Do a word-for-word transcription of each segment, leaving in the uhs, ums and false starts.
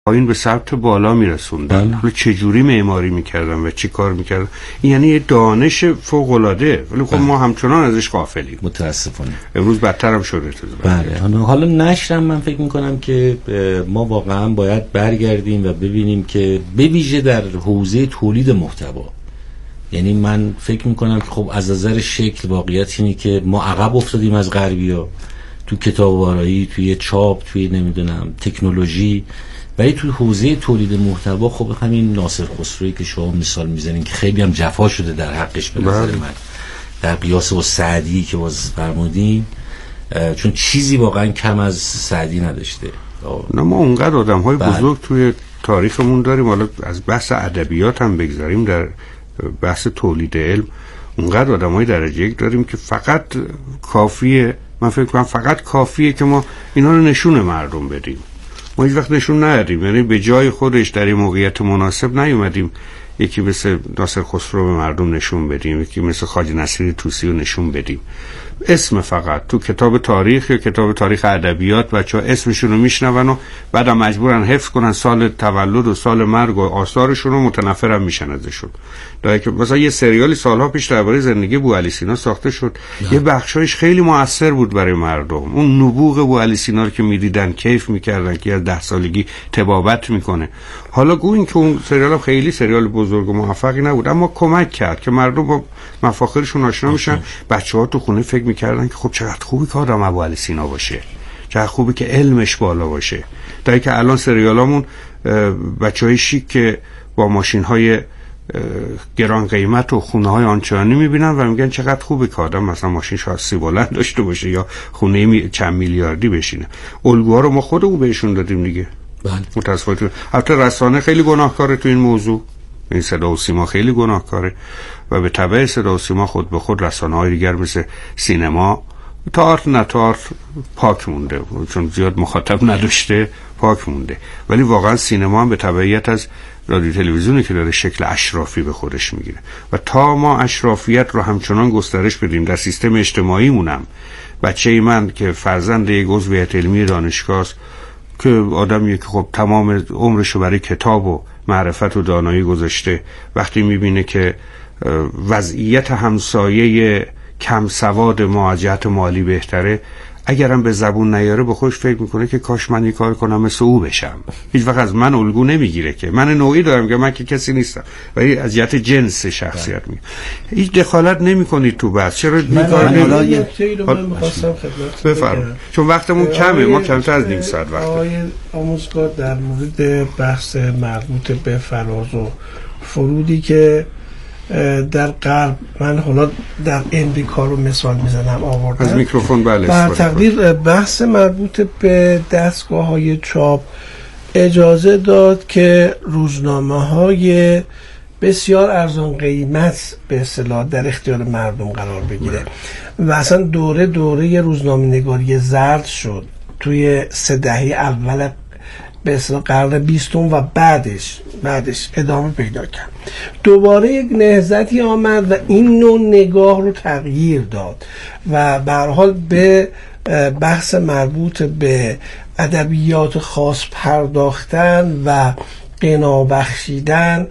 پایین به سمت بالا میرسوندن. حالا چه جوری معماری میکردن و چی کار میکردن، یعنی یه دانش فوق العاده، ولی خب ما همچنان ازش غافلیم متاسفانه. امروز بدتر هم شده. بله. حالا نشرم من فکر میکنم که ما واقعا باید برگردیم و ببینیم که به ویژه در حوزه تولید محتوا، یعنی من فکر میکنم که خب از نظر شکل واقعیت اینه که ما عقب افتادیم از غربی‌ها تو کتاب‌آرایی، توی چاپ، توی نمیدونم تکنولوژی، ولی تو حوزه تولید محتوا خب همین ناصر خسروی که شما مثال میزنین که خیلی هم جفا شده در حقش به نظر من در قیاس با سعدی که باز فرمودین، چون چیزی واقعا کم از سعدی نداشته. نه ما اونقدر آدم‌های بزرگ توی تاریخمون داریم، حالا از بحث ادبیات هم بگذاریم، در بحث تولید علم اونقدر آدم‌های درجه یک داریم که فقط کافیه، من فکر کنم فقط کافیه که ما اینا رو نشون مردم بدیم. ما هیچ وقت نشون ندادیم، یعنی به جای خودش در این موقعیت مناسب نیومدیم یکی مثل ناصر خسرو به مردم نشون بدیم، یکی مثل خواجه نصیری طوسی رو نشون بدیم. اسم فقط تو کتاب تاریخ یا کتاب تاریخ ادبیات بچه‌ها اسمشون رو میشنون و بعدم مجبورن حفظ کنن سال تولد و سال مرگ و آثارشون رو، متنفرم میشن ازشون. در که مثلا یه سریالی سالها پیش درباره زندگی بوعلی سینا ساخته شد، نه. یه بخشایش خیلی موثر بود برای مردم. اون نبوغ بوعلی سینا رو که میدیدن کیف میکردن که از ده سالگی طبابت میکنه. حالا گوین که اون سریال خیلی سریال بزرگ و موفقی نبود، اما کمک کرد که مردم با مفاخرشون آشنا میشن. بچه‌ها تو خونه فکر میکردن که خب چقدر خوبی که آدم ابوعلی سینا باشه، چقدر خوبی که علمش بالا باشه. در که الان سریالامون بچهای شیک که با ماشین‌های گران قیمت و خونه‌های آنچنانی میبینن و میگن چقدر خوبه که آدم مثلا ماشین شاسی بلند داشته باشه یا خونه می... چند میلیاردی بشینه. الگوها رو ما خودمون بهشون دادیم دیگه. بله. متاسفانه البته رسانه خیلی گناهکاره تو این موضوع، این صدا و سیما خیلی گناهکاره و به تبع صدا و سیما خود به خود رسانه‌های دیگر مثل سینما تئاتر نه تئاتر پاک مونده، چون زیاد مخاطب نداشته پاک مونده. ولی واقعا سینما هم به تبعیت از رادیو تلویزیونی که داره شکل اشرافی به خودش میگیره و تا ما اشرافیت رو همچنان گسترش بدیم در سیستم اجتماعی مونم، بچه من که فرزند یک عضو هیئت علمی دانشگاه است که آدمیه که خب تمام عمرش رو برای کتاب و معرفت و دانایی گذاشته، وقتی میبینه که وضعیت همسایه کم سواد ما از جهت مالی بهتره، اگرم به زبون نیاره به خودش فکر میکنه که کاش من این کار کنم مثل او بشم. هیچ وقت از من الگو نمیگیره که من نوعی دارم که من که کسی نیستم، ولی از جهت جنس شخصیت میگه. هیچ دخالت نمیکنید تو بحث. چرا این کار حالا یه نکته رو من می‌خواستم خدمت بفرمایید، چون وقتمون کمه، ما کمتر از نیم ساعت وقت داریم. آموزگار در مورد بحث مربوط به فراز و فرودی که در غرب، من حالا در امریکا رو مثال میزنم آوردم از میکروفون، بله، بر تقدیر بحث مربوط به دستگاه های چاپ اجازه داد که روزنامه های بسیار ارزان قیمت به اصطلاح در اختیار مردم قرار بگیره و اصلا دوره دوره روزنامه نگاری زرد شد توی سه دهه اول به اصطلاح قرن بیستم و بعدش بعدش ادامه پیدا کرد. دوباره یک نهضتی آمد و این نوع نگاه رو تغییر داد و به هر حال به بحث مربوط به ادبیات خاص پرداختن و غنا بخشیدن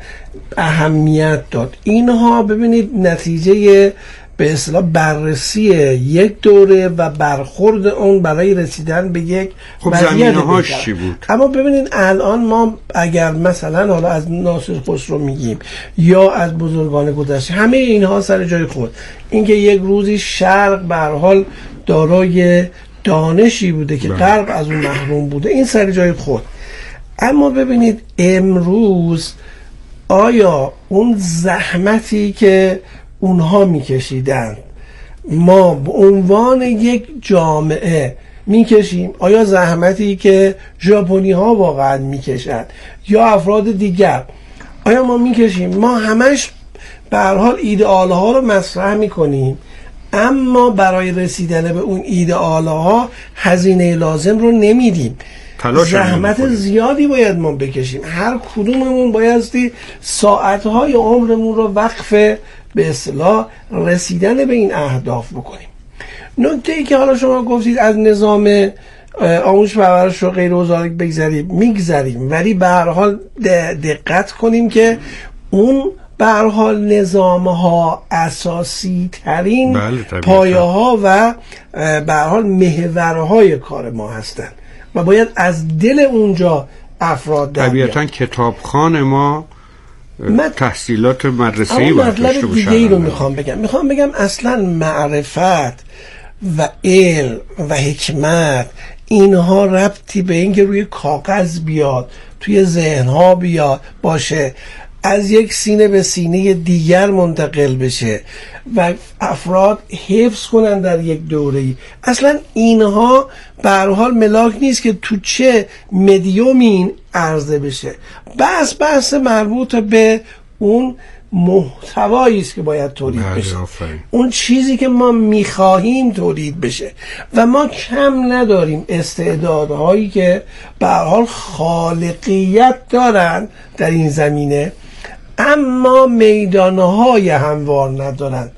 اهمیت داد. اینها ببینید نتیجه به اصطلاح بررسی یک دوره و برخورد اون برای رسیدن به یک خب زمینه‌هاش چی بود. اما ببینید الان ما اگر مثلا حالا از ناصر خسرو میگیم یا از بزرگان گذشته، همه اینها سر جای خود، اینکه یک روزی شرق به هر حال دارای دانشی بوده که غرب از اون محروم بوده، این سر جای خود. اما ببینید امروز آیا اون زحمتی که اونها میکشیدن ما به عنوان یک جامعه میکشیم؟ آیا زحمتی که ژاپنی ها واقعا میکشند یا افراد دیگر آیا ما میکشیم؟ ما همش به هر حال ایدئال ها رو مطرح میکنیم، اما برای رسیدن به اون ایدئال ها هزینه لازم رو نمیدیم. زحمت زیادی باید ما بکشیم، هر کدوممون بایستی ساعتهای عمرمون رو وقف به اصطلاح رسیدن به این اهداف بکنیم. نکته ای که حالا شما گفتید از نظام آموزش پرورش رو غیر وزاری بگذاریم میگذاریم، ولی به هر حال دقت کنیم که اون به هر حال نظام ها اساسی ترین بله، پایه ها و به هر حال محورهای کار ما هستند و باید از دل اونجا افراد در طبیعتا کتابخانه ما تحصیلات مدرسه‌ای باید داشته باشه. مطلب دیگه ای رو میخوام بگم میخوام بگم اصلا معرفت و علم و حکمت اینها ربطی به اینکه روی کاغذ بیاد، توی ذهنها بیاد باشه، از یک سینه به سینه دیگر منتقل بشه و افراد حفظ کنن در یک دوره‌ای، اصلا اینها به هر حال ملاک نیست که تو چه مدیومی این عرضه بشه. بحث بحث مربوط به اون محتوایی است که باید تولید بشه، اون چیزی که ما میخواهیم تولید بشه و ما کم نداریم استعدادهایی که به هر حال خالقیت دارن در این زمینه، اما میدانهای هموار ندارن،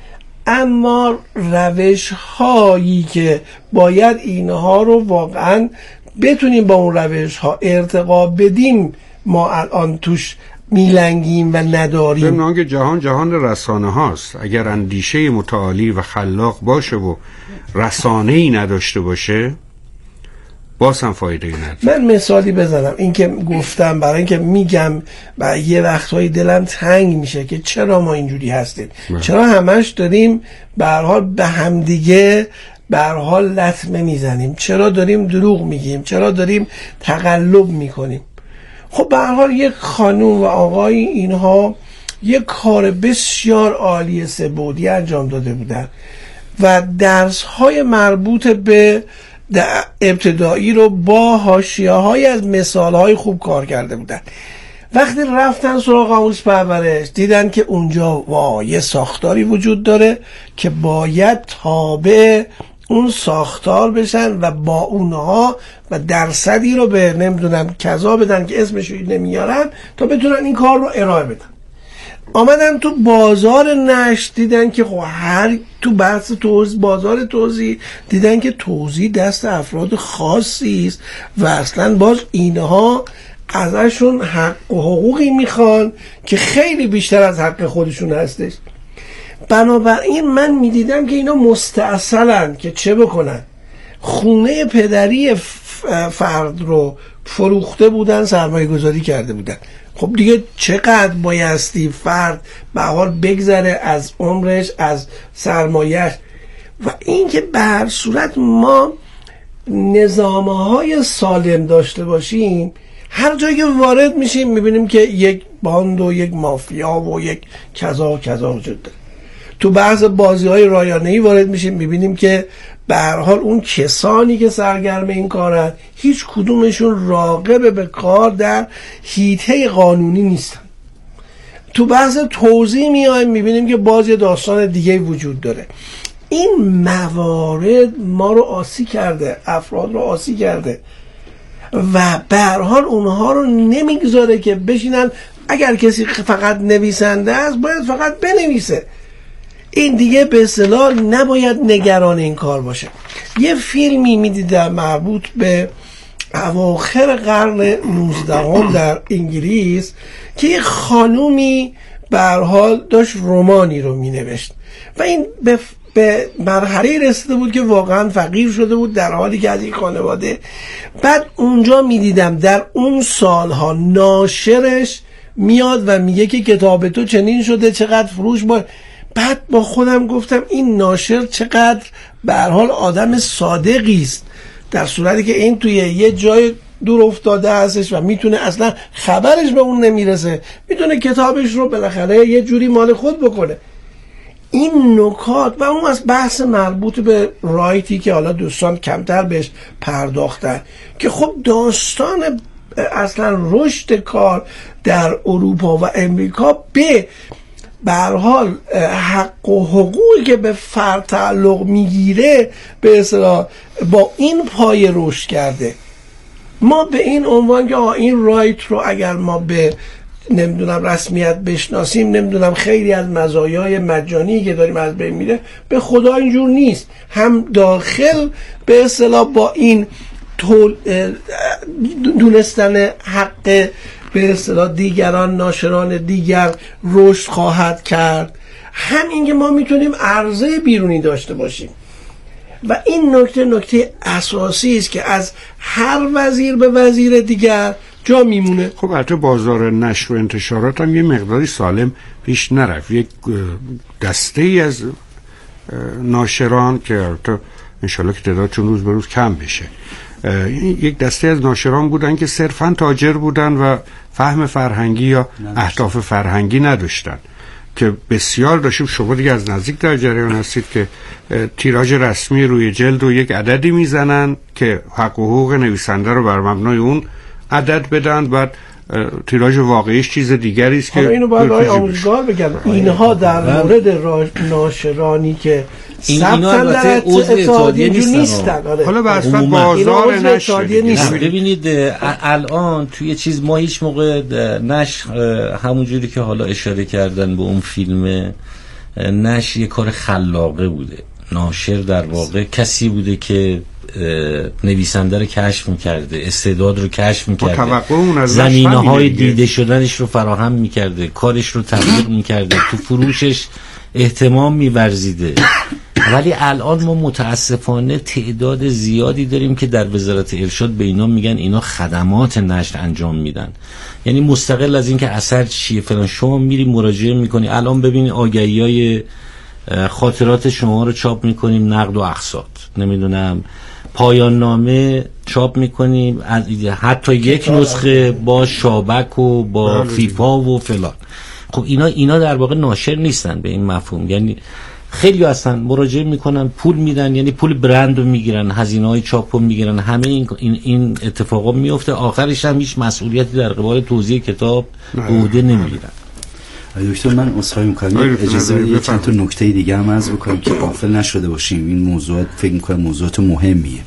اما روش هایی که باید اینها رو واقعا بتونیم با اون روش ها ارتقا بدیم ما الان توش میلنگیم و نداریم. ضمن آنکه جهان جهان رسانه هاست، اگر اندیشه متعالی و خلاق باشه و رسانه‌ای نداشته باشه باز هم فایده نداره. من مثالی بزنم، این که گفتم برای اینکه میگم و یه وقتهای دلم تنگ میشه که چرا ما اینجوری هستیم، چرا همش داریم به هر حال به همدیگه به هر حال لطمه میزنیم، چرا داریم دروغ میگیم، چرا داریم تقلب میکنیم. خب به هر حال یک خانم و آقای اینها یک کار بسیار عالی سه‌بعدی انجام داده بودن و درس های مربوط به ابتدایی رو با حاشیه‌های از مثال‌های خوب کار کرده بودن. وقتی رفتن سراغ آموزش پرورش دیدن که اونجا وا یه ساختاری وجود داره که باید تابع اون ساختار بشن و با اونها و درصدی رو به نمیدونم کذا بدن که اسمش رو نمیارن تا بتونن این کار رو ارائه بدن. آمدن تو بازار نشر دیدن که خب هر تو بحث توزیع بازار توزیع دیدن که توزیع دست افراد خاصی است و اصلا باز اینها ازشون حق و حقوقی میخوان که خیلی بیشتر از حق خودشون هستش. بنابراین من میدیدم که اینا مستعصلن که چه بکنن، خونه پدری فرد رو فروخته بودن، سرمایه گذاری کرده بودن. خب دیگه چقدر بایستی فرد به حال بگذره از عمرش، از سرمایهش. و این که به هر صورت ما نظامهای سالم داشته باشیم، هر جایی که وارد میشیم میبینیم که یک باند و یک مافیا و یک کذا و کذا وجود داره. تو بعض بازی‌های رایانه‌ای وارد میشیم میبینیم که به هر حال اون کسانی که سرگرم این کارن هیچ کدومشون راغب به کار در حیطه قانونی نیستن. تو بحث توزیع میایم میبینیم که باز یه داستان دیگه وجود داره. این موارد ما رو آسی کرده، افراد رو آسی کرده و به هر حال اونها رو نمیگذاره که بشینن. اگر کسی فقط نویسنده است باید فقط بنویسه، این دیگه به اصطلاح نباید نگران این کار باشه. یه فیلمی میدیدم مربوط به اواخر قرن نوزدهم در انگلیس که یه خانومی به هر حال داشت رمانی رو مینوشت و این به به مرحله رسیده بود که واقعا فقیر شده بود در حالی که از این خانواده. بعد اونجا میدیدم در اون سالها ناشرش میاد و میگه که کتاب تو چنین شده، چقدر فروش با. بعد با خودم گفتم این ناشر چقدر به هر حال آدم صادقی است، در صورتی که این توی یه جای دور افتاده هستش و میتونه اصلا خبرش به اون نمیرسه، میتونه کتابش رو بالاخره یه جوری مال خود بکنه. این نکات و اون از بحث مربوط به رایتی که حالا دوستان کمتر بهش پرداختن که خب داستان اصلا رشد کار در اروپا و امریکا به به هر حال حق و حقوقی که به فرد تعلق میگیره به اصطلاح با این پای رشد کرده. ما به این عنوان که این رایت رو اگر ما به نمیدونم رسمیت بشناسیم، نمیدونم خیلی از مزایای مجانی که داریم از بین میره. به خدا اینجور نیست. هم داخل به اصطلاح با این طول دونستن حق به اصطلاح دیگران، ناشران دیگر رشد خواهد کرد، هم اینکه ما میتونیم عرضه بیرونی داشته باشیم. و این نکته نکته اساسی است که از هر وزیر به وزیر دیگر جا میمونه. خب البته بازار نشر و انتشارات هم یه مقداری سالم پیش نرفت. یک دسته ای از ناشران که البته انشالله که تعدادشون روز به روز کم بشه، یک دسته از ناشران بودن که صرفا تاجر بودن و فهم فرهنگی یا اهداف فرهنگی نداشتن، که بسیار داشتیم. شما دیگه از نزدیک در جریان هستید که تیراژ رسمی روی جلد رو یک عددی میزنن که حق و حقوق نویسنده رو بر مبنای اون عدد بدن، بعد تیراژ واقعیش چیز دیگری است که اینو باید آقای آموزگار بگم. اینها در مورد ناشرانی که این اینا البته عضو اتحادیه نیستن. حالا بس بازار نشر ببینید الان توی چیز ما هیچ موقع نشر همونجوری که حالا اشاره کردن به اون فیلم، نشر یه کار خلاقه بوده. ناشر در واقع کسی بوده که نویسنده رو کشف میکرده، استعداد رو کشف میکرده، زمینه های دیده شدنش رو فراهم میکرده، کارش رو تبلیغ میکرده، تو فروشش اهتمام میورزیده. ولی الان ما متاسفانه تعداد زیادی داریم که در وزارت ارشاد به اینا میگن اینا خدمات نشر انجام میدن، یعنی مستقل از این که اثر چیه فلان شما میری مراجعه میکنی. الان ببین آگهی‌های خاطرات شما رو چاپ میکنیم، نقد و اقساط، نمیدونم پایان نامه چاپ میکنیم، حتی یک نسخه با شابک و با فیفا و فلان. خب اینا اینا در واقع ناشر نیستن به این مفهوم. یعنی خیلی هستن مراجعه میکنن، پول میدن، یعنی پول برند رو میگیرن، هزینه های چاپ رو میگیرن، همه این این, این اتفاقا میفته. آخرش هم هیچ مسئولیتی در قبال توزیع کتاب به عهده نمیگیرن. دکتر من عذرخواهی می‌کنم، اجازه بدید چند تا نکته دیگه هم عرض بکنم که غافل نشده باشیم. این موضوعات فکر می‌کنم موضوعات مهمیه.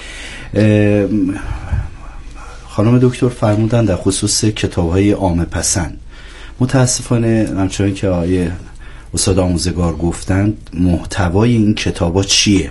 خانم دکتر فرمودن در خصوص کتاب‌های عامه پسند. متاسفانه همچنان که آقای استاد آموزگار گفتند، محتوای این کتابا چیه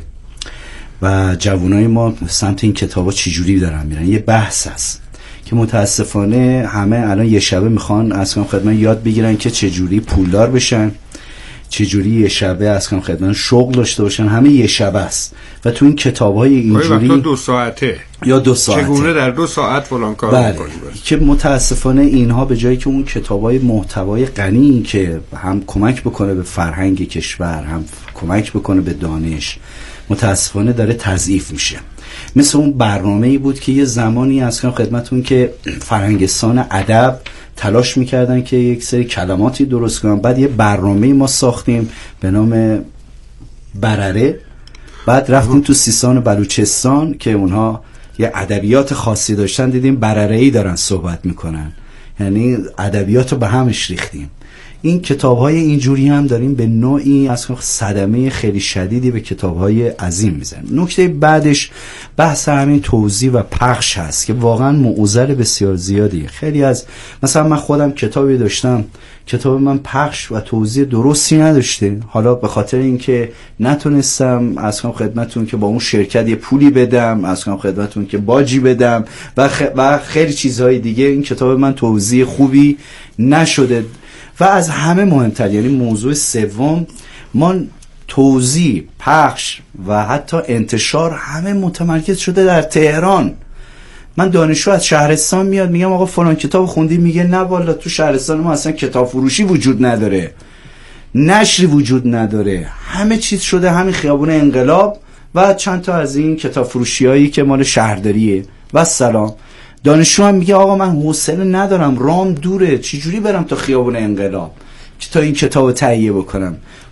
و جوانای ما سمت این کتابا چجوری دارن میرن، یه بحث هست که متاسفانه همه الان یه شبه میخوان از کنم خدمت یاد بگیرن که چجوری پولدار بشن، چجوری یه شبه از کنم خدمت شغل داشته باشن. همه یه شبه است و تو این کتاب‌های اینجوری دو ساعته یا دو ساعته چگونه در دو ساعت فلان کار بله. می‌کنیم که متاسفانه اینها به جایی که اون کتاب‌های محتوای غنی که هم کمک بکنه به فرهنگ کشور، هم کمک بکنه به دانش، متاسفانه داره تضعیف میشه. مثل اون برنامه‌ای بود که یه زمانی از کنم خدمتون که فرهنگستان ادب تلاش میکردن که یک سری کلماتی درست کنن، بعد یه برنامه‌ای ما ساختیم به نام برره، بعد رفتیم تو سیستان و بلوچستان که اونها یه ادبیات خاصی داشتن، دیدیم برره‌ای دارن صحبت میکنن، یعنی ادبیات رو به همش ریختیم. این کتاب‌های اینجوری هم داریم به نوعی از صدمه خیلی شدیدی به کتاب‌های عظیم میزنیم. نکته بعدش بحث همین توزیع و پخش هست که واقعا معضل بسیار زیادیه. خیلی از مثلا من خودم کتابی داشتم، کتاب من پخش و توزیع درستی نداشته، حالا به خاطر اینکه نتونستم از کنم خدمتون که با اون شرکت یه پولی بدم، از کنم خدمتون که باجی بدم و, خ... و خیلی چیزهای دیگه، این کتاب من توزیع خوبی نشده. و از همه مهمتر، یعنی موضوع سوم، ما توزیع، پخش و حتی انتشار همه متمرکز شده در تهران. من دانشجو از شهرستان میاد میگم آقا فلان کتاب خوندی، میگه نه والا تو شهرستان ما اصلا کتاب فروشی وجود نداره، نشری وجود نداره، همه چیز شده همین خیابون انقلاب و چند تا از این کتاب فروشی هایی که مال شهرداریه و سلام. دانشجو هم میگه آقا من حوصله ندارم، رام دوره، چجوری برم تا خیابون انقلاب که تا این کتاب تهیه بکنم.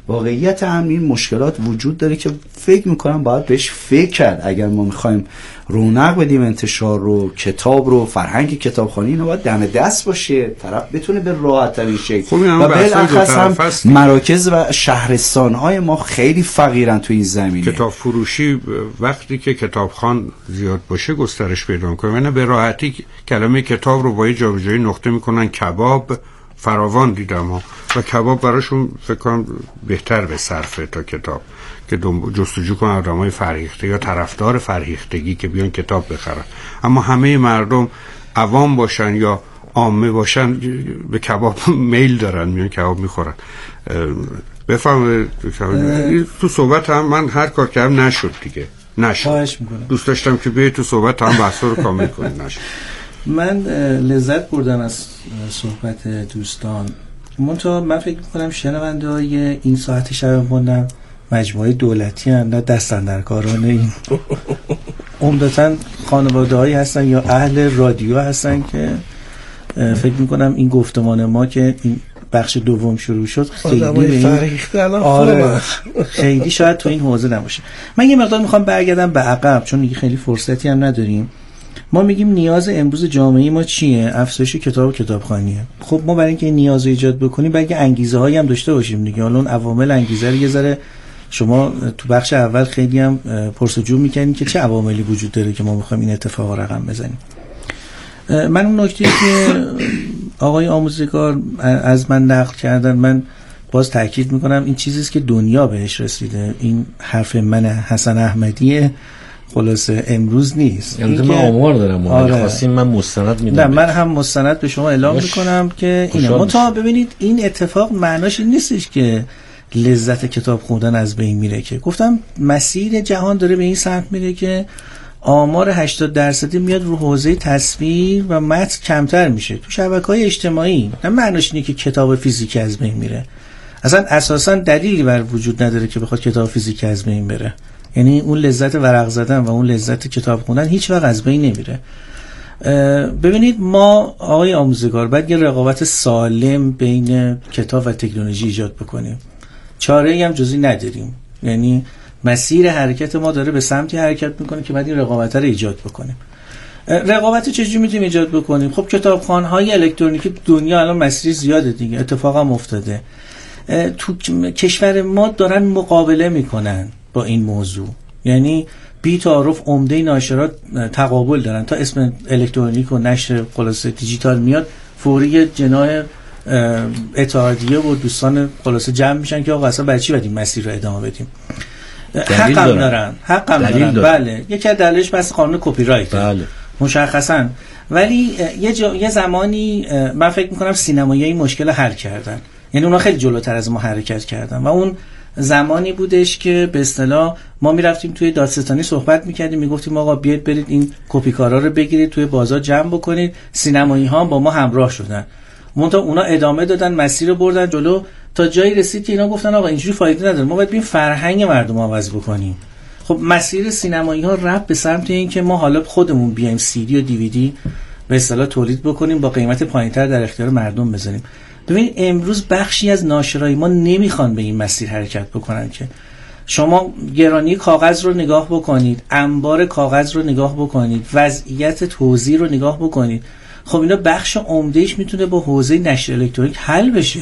واقعیت هم این مشکلات وجود داره که فکر میکنم باید بهش فکر کرد. اگر ما میخوایم رونق بدیم انتشار رو، کتاب رو، فرهنگ کتابخوانی، اینو باید دم دست باشه، طرف بتونه به راحت ترین شکل. و بالاخص هم مراکز و شهرستان‌های ما خیلی فقیرن تو این زمینه. کتاب فروشی وقتی که کتابخوان زیاد باشه گسترش پیدا میکنه، یعنی به راحتی کلمه کتاب رو با یه جابجایی نقطه میکنن کباب، فراوان دیدم ها، و کباب براشون فکر کنم بهتر به صرفه تا کتاب که جستجو کنن آدمای فرهیخته یا طرفدار فرهیختگی که بیان کتاب بخرن. اما همه مردم عوام باشن یا عامه باشن به کباب میل دارن، میان کباب میخورن. بفهم تو صحبت هم من هر کار کردم نشد دیگه، نشد. دوست داشتم که بیای تو صحبت هم بحثا رو کامل کنی، نشد. من لذت بردم از صحبت دوستان. منتها من فکر میکنم شنونده های این ساعت شب موندم مجموعه دولتی هستند، نه دستاندرکاران این عمدتاً خانواده هایی هستن یا اهل رادیو هستن که فکر میکنم این گفتمان ما که این بخش دوم شروع شد خیلی آره خیلی شاید تو این حوزه نباشه. من یه مقدار میخوام برگردم به عقب چون دیگه خیلی فرصتی هم نداریم. ما میگیم نیاز امروز جامعه ما چیه؟ افزایش کتاب و کتابخوانیه. خب ما برای اینکه این نیاز رو ایجاد بکنیم باید انگیزه هایی هم داشته باشیم دیگه. حالا اون عوامل انگیزه رو یه ذره شما تو بخش اول خیلی هم پرسجو میکنین که چه عواملی وجود داره که ما میخوایم این اتفاق رقم بزنیم. من اون نکته که آقای آموزگار از من نقل کردن من باز تاکید میکنم این چیزیست که دنیا بهش رسیده. این حرف من حسن احمدیه، خلاصه امروز نیست. یعنی من آمار دارم آره. خواستیم من مستند میدم. نه من هم مستند به شما اعلام میکنم که اینه. منتها ببینید این اتفاق معناش این نیستش که لذت کتاب خوندن از بین میره، که گفتم مسیر جهان داره به این سمت میره که آمار هشتاد درصدی میاد رو حوزه تصویر و متن کمتر میشه تو شبکه‌های اجتماعی. نه معناش اینه که کتاب فیزیکی از بین میره. اصلا اساسا دلیلی بر وجود نداره که بخواد کتاب فیزیکی از بین بره. یعنی اون لذت ورق زدن و اون لذت کتاب خوندن هیچ وقت از بین نمیره. ببینید ما آقای آموزگار باید یه رقابت سالم بین کتاب و تکنولوژی ایجاد بکنیم. چاره‌ای هم جزی نداریم. یعنی مسیر حرکت ما داره به سمتی حرکت میکنه که باید این رقابت رو ایجاد بکنیم. رقابت چجوری میتونیم ایجاد بکنیم؟ خب کتابخوان‌های الکترونیکی دنیا الان مسیر زیاده دیگه، اتفاقا افتاده. تو کشور ما دارن مقابله میکنن با این موضوع. یعنی بی تعارف عمده ناشرات تقابل دارن. تا اسم الکترونیک و نشر خلاصه دیجیتال میاد فوری جناح اتحادیه و دوستان خلاصه جمع میشن که آقا اصلا برای چی باید این مسیر رو ادامه بدیم. حق هم دارن حق هم دارن بله. یکی از دلایلش بس قانون کپی رایت بله مشخصا. ولی یه, جا... یه زمانی من فکر میکنم سینمایی این مشکل حل کردن. یعنی اونا خیلی جلوتر از ما حرکت کردن و اون زمانی بودش که به اصطلاح ما میرفتیم توی دادستانی صحبت میکردیم، میگفتیم آقا بیاید برید این کپی کارا رو بگیرید توی بازار جمع بکنید. سینمایی ها با ما همراه شدن، منتها اونا ادامه دادن، مسیر رو بردن جلو تا جایی رسید که اینا گفتن آقا اینجوری فایده نداره، ما باید ببین فرهنگ مردم عوض بکنیم. خب مسیر سینمایی ها رفت به سمت این که ما حالا خودمون بیایم سی دی و دی وی دی به اصطلاح تولید بکنیم، با قیمت پایینتر در اختیار مردم بذاریم. ببین امروز بخشی از ناشرای ما نمیخوان به این مسیر حرکت بکنن. که شما گرانی کاغذ رو نگاه بکنید، انبار کاغذ رو نگاه بکنید، وضعیت توزیع رو نگاه بکنید. خب اینا بخش عمدهش میتونه با حوزه نشر الکترونیک حل بشه.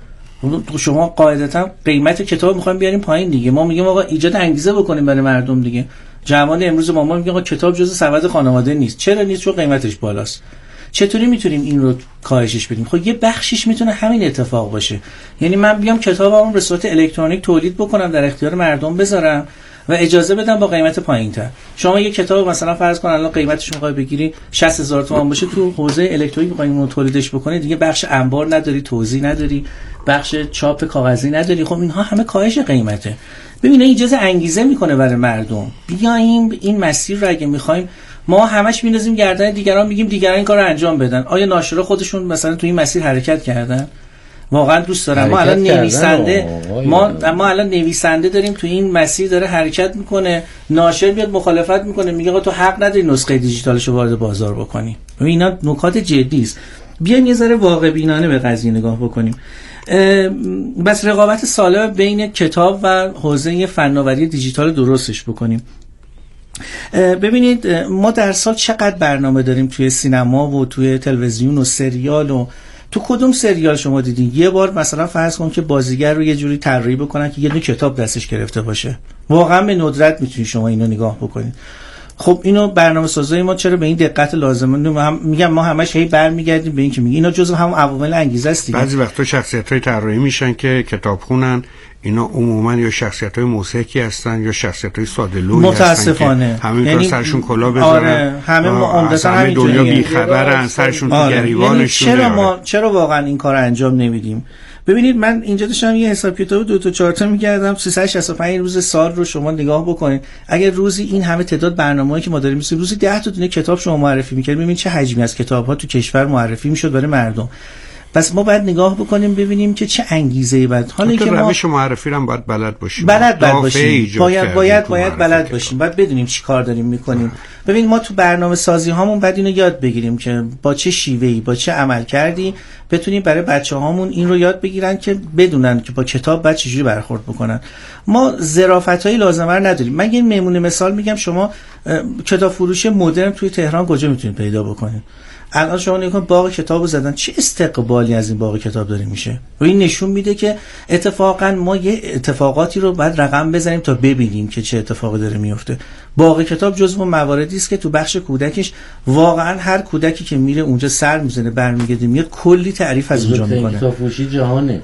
شما قاعدتا قیمت کتاب میخوایم بیاریم پایین دیگه. ما میگیم آقا ایجاد انگیزه بکنیم برای مردم دیگه. جوان امروز ما ما میگیم آقا کتاب جزء سبد خانواده نیست. چرا نیست؟ چون قیمتش بالاست. چطوری میتونیم این رو کاهشش بدیم؟ خب یه بخشش میتونه همین اتفاق باشه. یعنی من بیام کتابمو به صورت الکترونیک تولید بکنم، در اختیار مردم بذارم و اجازه بدم با قیمت پایینتر. شما یه کتاب مثلا فرض کن الان قیمتش میخوای بگیری شصت هزار تومان باشه، تو حوزه الکترونیک میخوای اون رو تولیدش بکنی دیگه بخش انبار نداری، توزیع نداری، بخش چاپ کاغذی نداری. خب اینها همه کاهش قیمته. ببینید ایجاد انگیزه میکنه برای مردم. بیایم این مسیر رو اگه میخوایم، ما همش میندازیم گردن دیگران، میگیم دیگران این کارو انجام بدن. آیا ناشرا خودشون مثلا تو این مسیر حرکت کردن؟ واقعا دوست دارم. ما الان نویسنده ما ما الان نویسنده داریم تو این مسیر داره حرکت میکنه، ناشر میاد مخالفت میکنه، میگه آقا تو حق نداری نسخه دیجیتالشو وارد بازار بکنی. ببین اینا نکات جدی است. بیایم یه ذره واقع بینانه به قضیه نگاه بکنیم. بس رقابت سالم بین کتاب و حوزه فناوری دیجیتال درستش بکنیم. ببینید ما در سال چقدر برنامه داریم توی سینما و توی تلویزیون و سریال و تو کدوم سریال شما دیدین یه بار مثلا فرض کن که بازیگر رو یه جوری طراحی بکنن که یه دونه کتاب دستش گرفته باشه؟ واقعا به ندرت میتونید شما اینو نگاه بکنید. خب اینو برنامه‌سازای ما چرا به این دقت لازمه؟ هم میگم ما همش هی برمیگردیم به این که میگه اینا جزء هم عوامل انگیزه است دیگه. بعضی وقتا شخصیت‌های طراحی میشن که کتاب خونن، اینا عموما یا شخصیت‌های موسیقی هستن یا شخصیت‌های ساده‌لویی هستن متاسفانه همین یعنی سرشون کلا بزنن. آره همه عمدتاً همین دنیا بی‌خبرن، سرشون تو آره. گریبانشون. یعنی چرا ما چرا واقعا این کارو انجام نمیدیم؟ ببینید من اینجا داشتم یه حساب کتاب دو تا چهار تا می‌کردم، سیصد و شصت و پنج روز سال رو شما نگاه بکنید. اگر روزی این همه تعداد برنامه‌ای که ما داریم می‌سازیم، روزی ده تا دونه کتاب شما معرفی می‌کردیم، ببینید چه حجمی از کتاب‌ها تو کشور معرفی می‌شد برای مردم. پس ما باید نگاه بکنیم ببینیم که چه انگیزه‌ای بعد حالا اینکه ما روش معرفی رو هم باید بلد باشیم. بلد باید باشیم. باید باید باید بلد باشیم. باید بدونیم چی کار داریم می‌کنیم. ببین ما تو برنامه‌سازی هامون بعد اینو یاد بگیریم که با چه شیوهی با چه عمل کردی بتونیم برای بچه‌هامون این رو یاد بگیرن که بدونن که با کتاب بعد چجوری برخورد بکنن. ما ظرافت‌های لازمه رو نداریم. من یه نمونه مثال میگم، شما کتاب فروشی مدرن توی تهران کجا میتونید پیدا بکنید؟ الان شما نگاه کن باغ کتابو زدن، چه استقبالی از این باغ کتاب داره میشه و این نشون میده که اتفاقا ما یه اتفاقاتی رو بعد رقم بزنیم تا ببینیم که چه اتفاقی داره میفته. باغ کتاب جزو مواردی است که تو بخش کودکش واقعا هر کودکی که میره اونجا سر میزنه برمیگرده میاد کلی تعریف از اونجا میکنه. کتاب فروشی جهانه،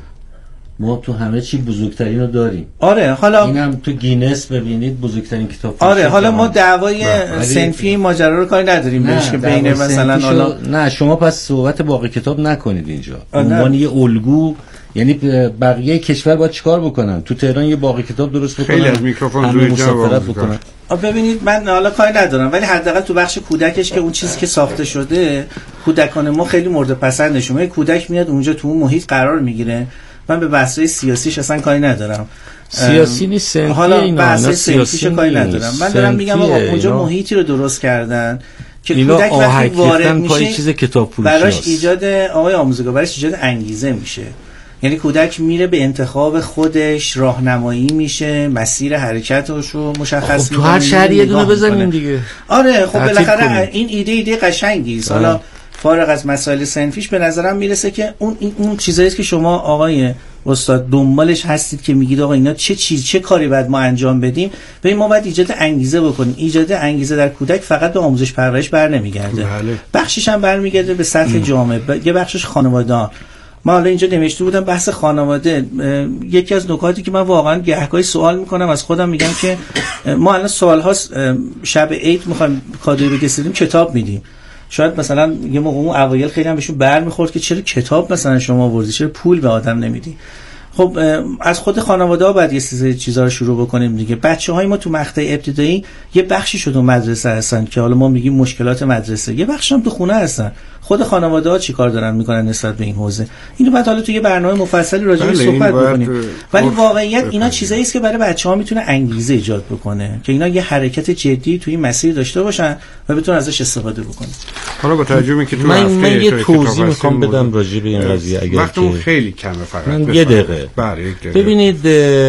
ما تو همه چی بزرگترین رو داریم. آره حالا اینم تو گینس ببینید بزرگترین کتاب فروشی. آره حالا ما دعوای صنفی ماجرا رو کاری نداریم بهش که بین مثلا حالا نه شما پس صحبت باغ کتاب نکنید اینجا. عنوان یه الگو، یعنی بقیه کشور باید چیکار بکنن؟ تو تهران یه باغ کتاب درست بکنن، خیلی از میکروفون روی جا بکنن. ببینید من حالا کاری ندارم ولی حداقل تو بخش کودکش که اون چیزی که ساخته شده کودکان ما خیلی مورد پسندشون. کودک میاد اونجا تو اون محیط قرار میگیره. من به بحث‌های سیاسیش اصلا کاری ندارم. سیاسی نیست، حالا بحث سیاسی کاری ندارم. من دارم میگم آقا اونجا محیطی رو درست کردن که کودک وقتی وارد میشه چیز کتاب فروشی براش ایجاد آقای آموزگار براش ایجاد انگیزه میشه. یعنی کودک میره به انتخاب خودش، راهنمایی میشه، مسیر حرکتش رو مشخص میکنه. تو هر شهری یه دونه بزنیم دیگه. آره خب بالاخره این ایده ایده قشنگی است. حالا فارغ از مسائل صنفیش به نظرم میرسه که اون اون چیزایی که شما آقای استاد دنبالش هستید که میگید آقا اینا چه چیز چه کاری باید ما انجام بدیم، ببین ما باید ایجاد انگیزه بکنیم. ایجاد انگیزه در کودک فقط به آموزش پرورش بر نمیگرده، بخشش هم برمیگرده به سطح جامعه، یه بخشش خانواده. ما حالا اینجا نوشته بودم بحث خانواده. یکی از نکاتی که من واقعا گهگاهی سوال میکنم از خودم، میگم که ما الان سال‌هاست شب عید میخوایم کادویی بگیریم کتاب میدیم. شاید مثلا یه موقع اون اوایل خیلی هم بهشون برمیخورد که چرا کتاب مثلا شما آوردی، چرا پول به آدم نمیدی. خب از خود خانواده ها باید یه چیزا رو شروع بکنیم دیگه. بچه‌های ما تو مقطع ابتدایی یه بخشی شده مدرسه هستن که حالا ما میگیم مشکلات مدرسه، یه بخش هم تو خونه هستن. خود خانواده ها چیکار دارن میکنن نسبت به این حوزه؟ اینو بعد حالا تو یه برنامه مفصلی راجع بهش صحبت بکنیم. ولی واقعیت اینا چیزایی است که برای بچه‌ها میتونه انگیزه ایجاد بکنه که اینا یه حرکت جدی توی مسیر داشته باشن و بتونن ازش استفاده بکنن. حالا با توجه به که تو من, من یه توضیح میخوام بدم راجع به این قضیه اگر وقتمون خیلی کمه فقط من یه دقیقه. بله یک دقیقه. ببینید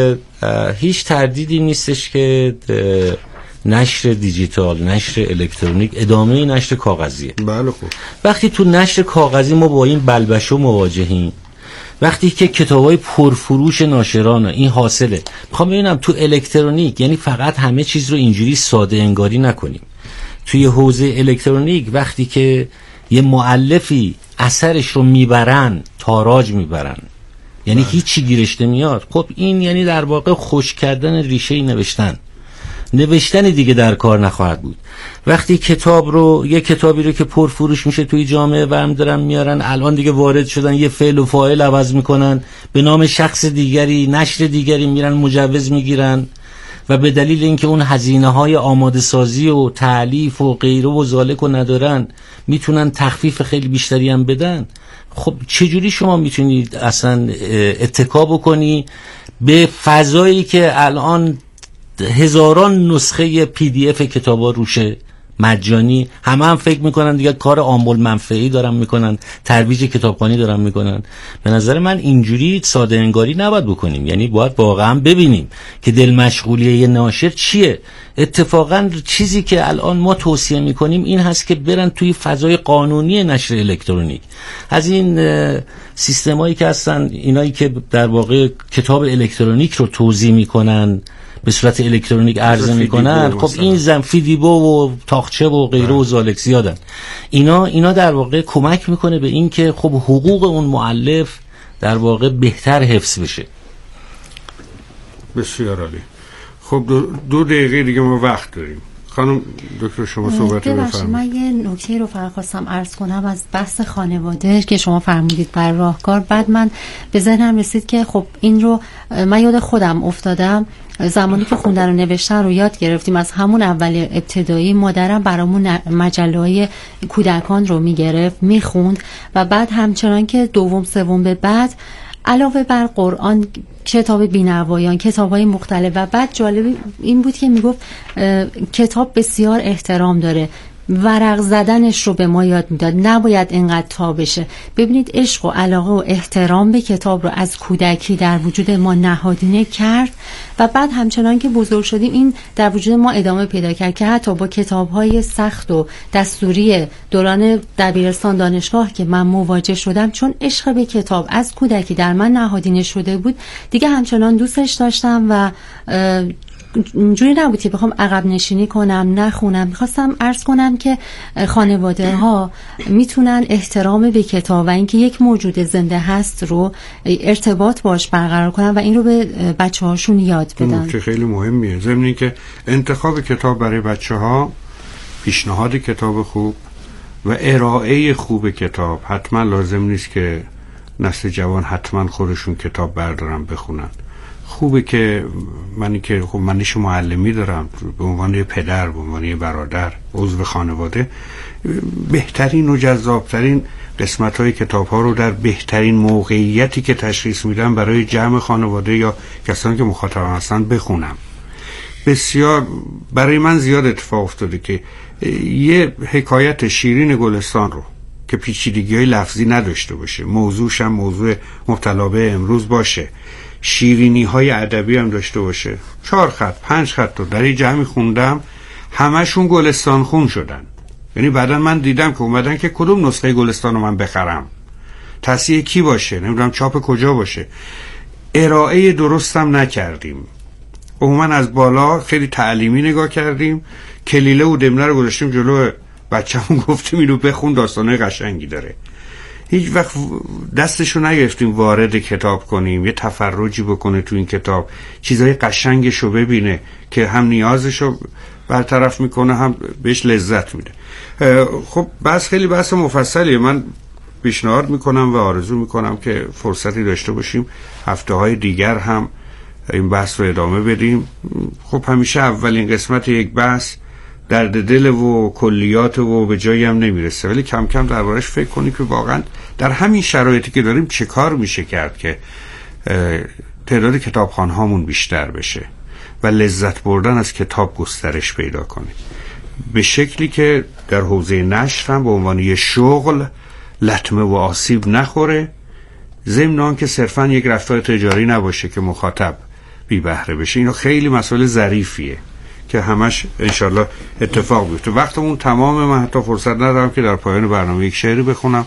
هیچ تردیدی نیستش که نشر دیجیتال، نشر الکترونیک ادامه نشر کاغذیه. بله خوب. وقتی تو نشر کاغذی ما با این بلبشو مواجهیم، وقتی که کتابای پرفروش ناشران این حاصله، میخوام ببینم تو الکترونیک یعنی فقط همه چیز رو اینجوری ساده انگاری نکنیم. توی حوزه الکترونیک وقتی که یه مؤلفی اثرش رو میبرن، تاراج میبرن، یعنی هیچی گیرش نمیاد، خب این یعنی در واقع خشک کردن ریشه نوشتن. نوشتن دیگه در کار نخواهد بود. وقتی کتاب رو یه کتابی رو که پرفروش میشه توی جامعه برم دارن میارن، الان دیگه وارد شدن یه فعل و فاعل عوض میکنن، به نام شخص دیگری نشر دیگری میرن مجوز میگیرن و به دلیل اینکه اون هزینه های آماده سازی و تالیف و غیره و ذالک رو ندارن میتونن تخفیف خیلی بیشتری هم بدن. خب چجوری شما میتونید اصلا اتکا بکنی به فضایی که الان هزاران نسخه پی دی اف کتابا روشه؟ مجانی، همه هم فکر میکنن دیگه کار آمول منفعی دارن میکنن، ترویج کتابخوانی دارن میکنن. به نظر من اینجوری ساده انگاری نباید بکنیم، یعنی باید واقعا ببینیم که دل مشغولیه یه ناشر چیه. اتفاقا چیزی که الان ما توصیه میکنیم این هست که برن توی فضای قانونی نشر الکترونیک. از این سیستمایی که هستن، اینایی که در واقع کتاب الکترونیک رو توزیع میکنن، به صورت الکترونیک عرضه میکنن، خب این زن فیدیبو و تاقچه و غیره و زالک زیادن. اینا اینا در واقع کمک میکنه به این که خب حقوق اون مؤلف در واقع بهتر حفظ بشه. بسیار عالی. خب دو, دو دقیقه دیگه ما وقت داریم. خانم دکتر شما صحبت رو بفرمایید. من یه نکته رو فقط خواستم عرض کنم از بحث خانواده که شما فرمودید بر راهکار. بعد من به ذهنم رسید که خب این رو من یاد خودم افتادم زمانی که خوندن و نوشتن رو یاد گرفتیم. از همون اول ابتدایی مادرم برامون مجله‌های کودکان رو میگرفت میخوند و بعد همچنان که دوم سوم به بعد علاوه بر قرآن کتاب بینوایان، کتاب‌های مختلف. و بعد جالب این بود که میگفت کتاب بسیار احترام داره، ورق زدنش رو به ما یاد میداد، نباید اینقدر تا بشه. ببینید عشق و علاقه و احترام به کتاب رو از کودکی در وجود ما نهادینه کرد و بعد همچنان که بزرگ شدیم این در وجود ما ادامه پیدا کرد که حتی با کتاب‌های سخت و دستوری دوران دبیرستان دانشگاه که من مواجه شدم، چون عشق به کتاب از کودکی در من نهادینه شده بود، دیگه همچنان دوستش داشتم و جوری نبود که بخوام عقب نشینی کنم نخونم. میخواستم عرض کنم که خانواده ها میتونن احترام به کتاب و اینکه یک موجود زنده هست رو ارتباط باش برقرار کنن و این رو به بچه هاشون یاد بدن. که خیلی مهمیه. ضمن اینکه انتخاب کتاب برای بچه ها، پیشنهاد کتاب خوب و ارائه خوب کتاب حتما لازم نیست که نسل جوان حتما خودشون کتاب بردارن بخونن. خوبه که منی که خب منیش معلمی دارم به عنوان پدر، به عنوان برادر، عضو خانواده، بهترین و جذابترین قسمت‌های کتاب‌ها رو در بهترین موقعیتی که تشخیص میدم برای جمع خانواده یا کسانی که مخاطب هستن بخونم. بسیار برای من زیاد اتفاق افتاده که یه حکایت شیرین گلستان رو که پیچیدگی‌های لفظی نداشته باشه، موضوعش هم موضوع مبتلا به امروز باشه، شیرینی های ادبی هم داشته باشه، چهار خط پنج خط رو در این جمعی خوندم، همشون گلستان خون شدن. یعنی بعدا من دیدم که اومدن که کدوم نسخه گلستان رو من بخرم، تصحیح کی باشه، نمیدونم چاپ کجا باشه. ارائه درستم نکردیم، عموما از بالا خیلی تعلیمی نگاه کردیم، کلیله و دمنه رو گذاشتیم جلو بچه‌مون، گفتیم اینو بخون، داستانه قشنگی داره. هیچ وقت دستشو نگرفتیم وارد کتاب کنیم، یه تفرجی بکنه تو این کتاب، چیزای قشنگشو ببینه که هم نیازشو برطرف میکنه هم بهش لذت میده. خب بس خیلی بحث مفصلیه. من پیشنهاد میکنم و آرزو میکنم که فرصتی داشته باشیم هفته های دیگر هم این بحث رو ادامه بدیم. خب همیشه اولین قسمت یک بحث درد دل و کلیات و به جایی هم نمیرسه، ولی کم کم دربارش فکر کنیم که واقعا در همین شرایطی که داریم چه کار میشه کرد که تعداد کتابخوان هامون بیشتر بشه و لذت بردن از کتاب گسترش پیدا کنه، به شکلی که در حوزه نشر هم به عنوان یه شغل لطمه و آسیب نخوره، ضمن آن که صرفا یک رفتار تجاری نباشه که مخاطب بی بهره بشه. اینو خیلی مسئله ظریفیه که همش انشالله اتفاق بیفته. وقتمون تمامه، من حتی فرصت ندارم که در پایان برنامه یک شعری بخونم.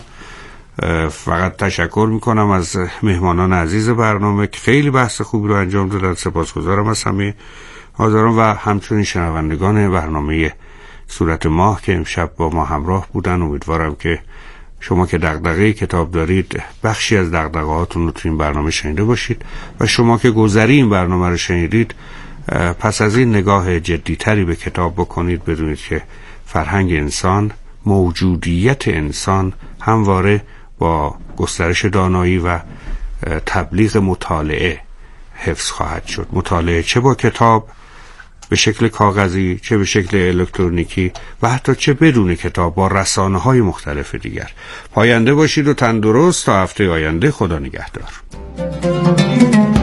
فقط تشکر میکنم از مهمانان عزیز برنامه که خیلی بحث خوبی رو انجام دادن. سپاسگزارم از همه حاضران و همچنین شنوندگان برنامه صورت ماه که امشب با ما همراه بودن. امیدوارم که شما که دغدغه کتاب دارید بخشی از دغدغه‌هاتون رو تو این برنامه شنیده باشید و شما که گذری این برنامه رو شنیدید پس از این نگاه جدیتری به کتاب بکنید. بدونید که فرهنگ انسان، موجودیت انسان همواره با گسترش دانایی و تبلیغ مطالعه حفظ خواهد شد. مطالعه چه با کتاب به شکل کاغذی، چه به شکل الکترونیکی و حتی چه بدون کتاب با رسانه‌های مختلف دیگر. پاینده باشید و تندرست تا هفته آینده. خدا نگهدار.